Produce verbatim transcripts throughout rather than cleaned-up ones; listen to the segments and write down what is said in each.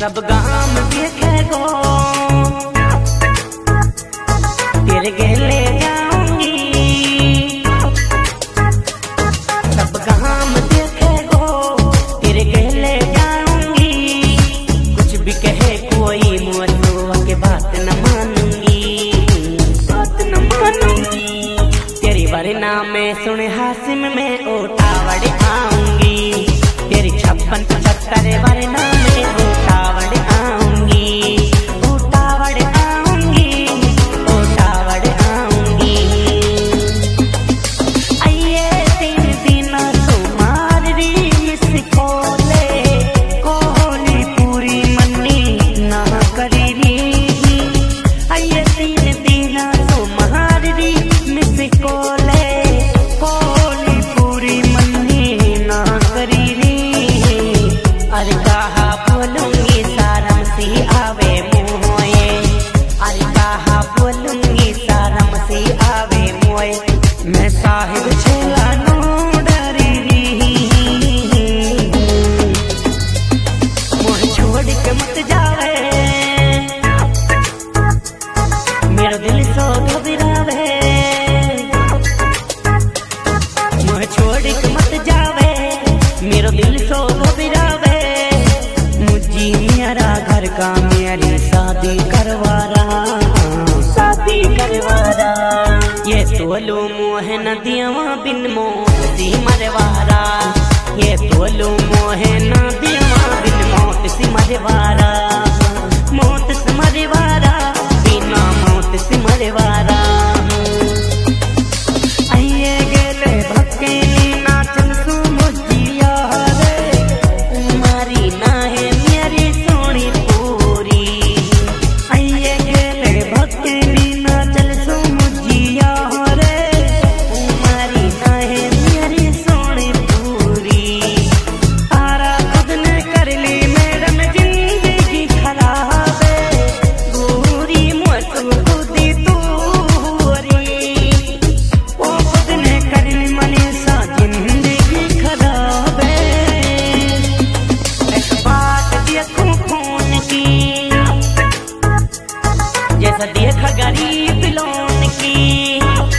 सब गाम देखे गो तेरे गेले जाऊंगी, सब गाम देखे गो तेरे गेले जाऊंगी। कुछ भी कहे कोई मुझे के बात न मानूंगी, बात न मानूंगी। तेरी वरना में सुने हासिम में उठावड़ आऊंगी, तेरी छप्पन पचहत्तर वरना में उठावड़ आऊंगी, उठावड़ आऊंगी, उठावड़ आऊंगी। आइए तीन दिन तुम्हार रीस खोले, कोहली पूरी मन्नी ना करी री। आइए तीन दिन तुम्हार रीस खोले, कोहली पूरी मन्नी ना करी री। अरे कहा बोलूंगी सारम सी आवे मोए, अरे कहा बोलूंगी सारम सी आवे मोए। मैं साहिब छेला नो डरी री, मोह छोड़ के मत जावे, मेरा दिल सो घबरावे। मोह छोड़ के मत जावे, मेरा दिल सो घबरावे। मेरा घर का मेरी शादी करवा रहा, शादी करवा रहा। ये तोलू मोह नदियाँ बिन मौत सी मरवारा, ये तोलू मोह नदियाँ बिन मौत सी मरवारा। मौत से मरवारा, बिना मौत से मरवारा। आइए गेले भक्के नाचन सु मुझिया रे, उमारी ना है मेरी सोनी पूरी। आइए गेले भक्के नाचन सु मुझिया रे, उमारी ना है मेरी सोनी पूरी। तारा खुद ने कर ली मैडम जिंदगी खराब, गोरी मुझको खुदी तूरी। ओ खुद ने कर ली मनीषा जिंदगी खराब। एक बात देखूं खून की, जैसा देखा गरीब लोन की।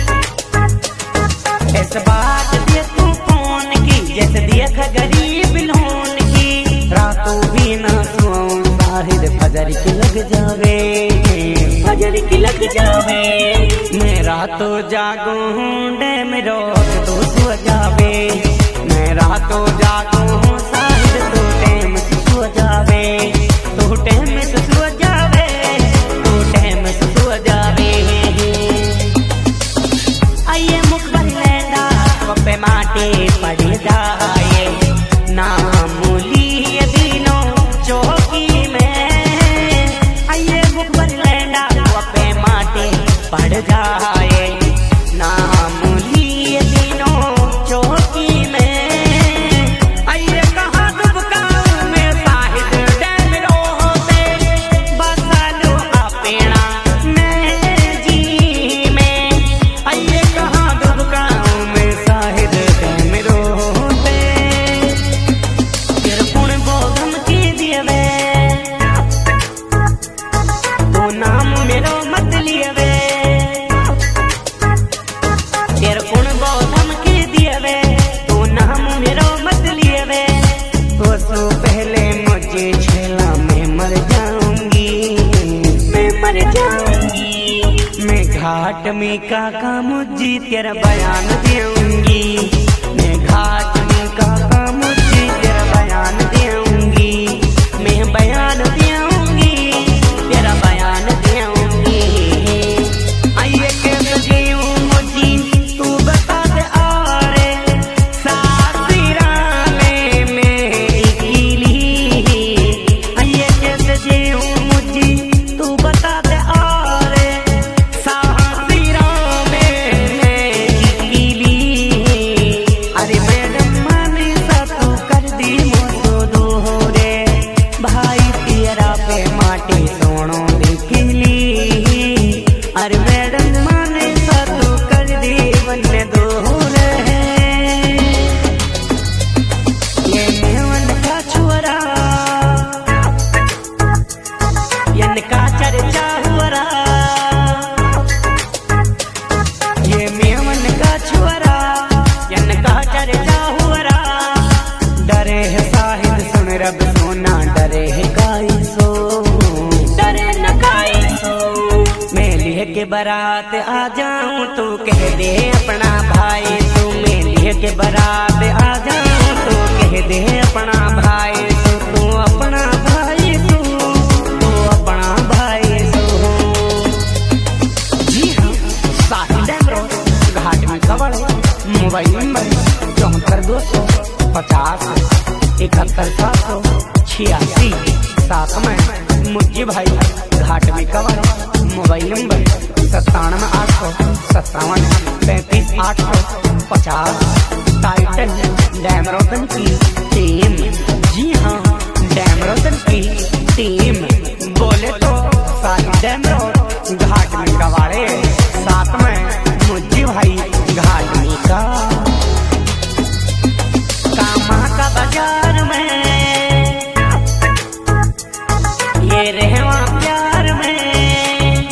इस बात देखूं खून की, जैसे देखा गरीब लोन की। रातों भी ना सोऊं साहिद फजर की लग जावे, फजर की लग जावे। मैं रातों जागूं हूँ डैम रोज तो सो जावे, मैं रातों जागूं हूँ साहिद तो टैम से सो जावे, तो टैम से सो जावे, तो टैम से सो जावे। आइए मुखबर लेंदा पे माटे पड़ जाए, ना मूली दिनों चौकी में। आइए मुखबर लेंदा पे माटे पड़ जाए, ना मूली दिनों चौकी में। आइए कहाँ दुबकाऊं मैं साहिद डैम रोते, बसा लो अपेड़ा मैं जी में। आइए कहाँ दुबकाऊं मैं साहिद डैम रोते। तेरे पुण बोगम की दियवे, तो नाम मेरो मत लियवे। तेरे पुण बोगम की दियवे, तो नाम मेरो मत लियवे। तो सो पहले मुझे छेला मैं मर जाऊंगी, मैं मर जाऊंगी। मैं घाट में काका मुझे तेरा बयान दूंगी, मैं घाट में काका मुझे तेरा बयान दूंगी। मैं बयान दूंगी, तेरा बयान दूंगी। आइए कैसे जीऊं मुझे तू बता दे, और सासुरा में मैं अकेली। आइए कैसे जीऊं मुझे तू बता दे, और सासुरा में मैं अकेली। ना डरे है काई सो, डरे न काई सो। मैं लिए के बारात आ जाऊं तू कह दे अपना भाई तू, मैं लिए के बारात आ जाऊं तू कह दे अपना भाई तू, तू अपना भाई तू, तू अपना भाई तू। जी हाँ, साहिल डैम रोड घाट में कवड़, मोबाइल नंबर चौहत्तर दो सौ पचास इकहत्तर सात सौ छियासी सात में मुझे भाई घाट में कवर। मोबाइल नंबर सत्तानवे आठ सौ सत्तावन पैंतीस आठ सौ पचास। टाइटल डैम रोशन की टीम, जी हाँ डैम रोशन की टीम। बोले तो साहिल डैम रोड घाट में कवाड़े, साथ में मुझे भाई घाट में का कामा का बाजार में ये रहवा प्यार में,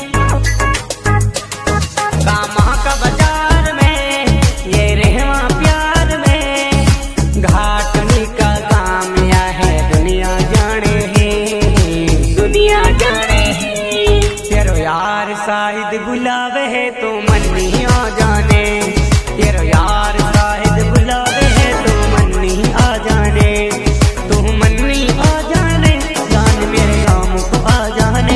कामा का बाजार में ये रहवा प्यार में। घाट में का काम या है दुनिया जाने है, दुनिया जाने है। तेरो यार शाहिद बुलावे है तो मन नहीं आ जाने, तेरो यार शाहिद बुलावे है तो मन नहीं आ जाने, तू मन नहीं आ जाने, जान मेरे गाँव को आ जाने।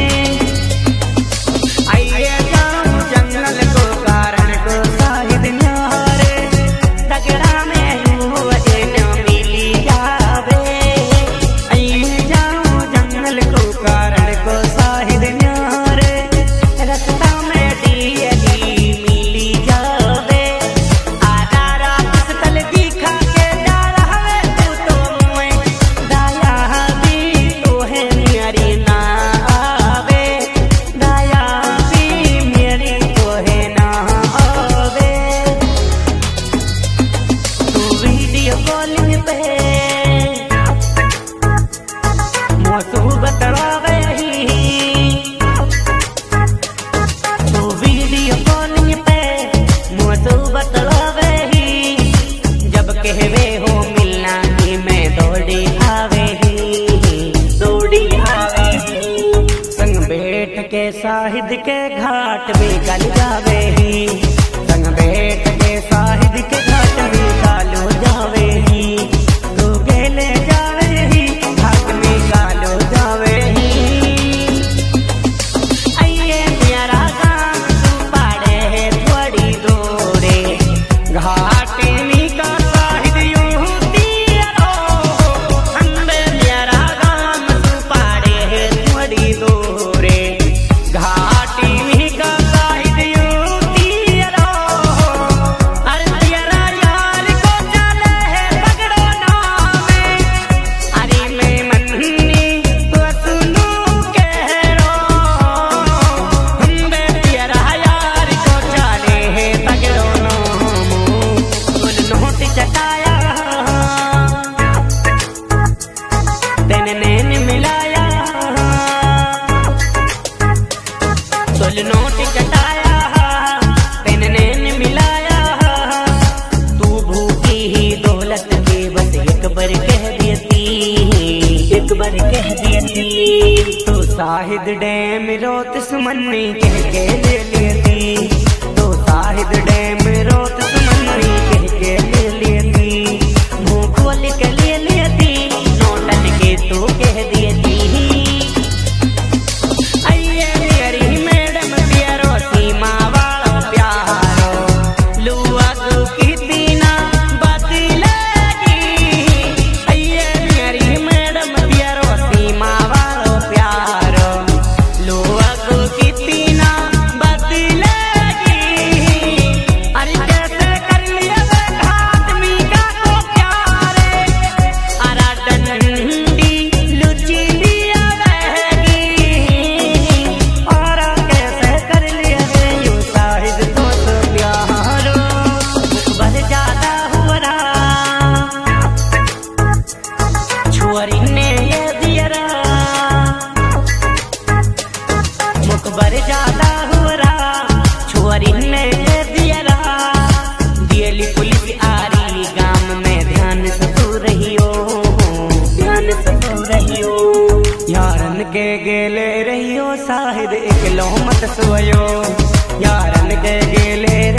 आइए जाऊं जंगल को कारण को शाहिद न्यारे, तगड़ा में हुआ न मिली जावे। आइए जाऊं जंगल को कारण को शाहिद न्यारे, रास्ता में डीएली मिली जावे। आधा रात तल दिखा के डाला है तू तो मुँह, दाया भी तो है मेरी ना आवे, दाया भी मेरी तो है ना आवे। तू वीडियो कॉलिंग पे मोसू बतलावे ही, तू वीडियो कॉलिंग पे मोसू बतलावे ही। जब कहवे हो मिलना ही मैं दौड़ी आवे ही, दौड़ी आवे ही। संग बैठ के शाहिद के घाट में गल जावे ही, संग बैठ के शाहिद के घाट में गालो जावे ही, तू गेले जावे ही घाट में गालो जावे ही। आइए मेरा गाँव तू पाड़े है थोड़ी दूरे, घाटे में का शाहिद यूं तियारो। हंबे मेरा गाँव तू पाड़े है थोड़ी दूरे, घाटे में का शाहिद यूं तियारो। अरे तेरा यार को चले है पकड़ो नामे, अरे मैं मन्नी तो सुनू कह रो। हंबे तेरा यार को चले है पकड़ो नामो, तुल नोट चटाया तेने नैन मिलाया, तुल नोट चटाया तेने नैन मिलाया। तू भूखी ही दौलत के बस एक बार कह देती, एक बार कह देती। तो शाहिद डैम रोत सुमन्नी कह के ले लेती, तो शाहिद डैम रोत सुमन्नी कह के ले लेती। मुँह खोल के ले लेती, नोटन के तू कह देती। आइए मेरी मैडम प्यारो सीमा वाला प्यारो, लुआ तू कितनी ना बदलेगी। आइए मेरी मैडम प्यारो सीमा वाला प्यारो, लुआ तू कितनी ना बदलेगी। अरे कैसे कर लिया घाट में का को प्यारे, अरा डंडी यारन के गेले रहियो साहिद इकलो मत सोयो यारन के गेले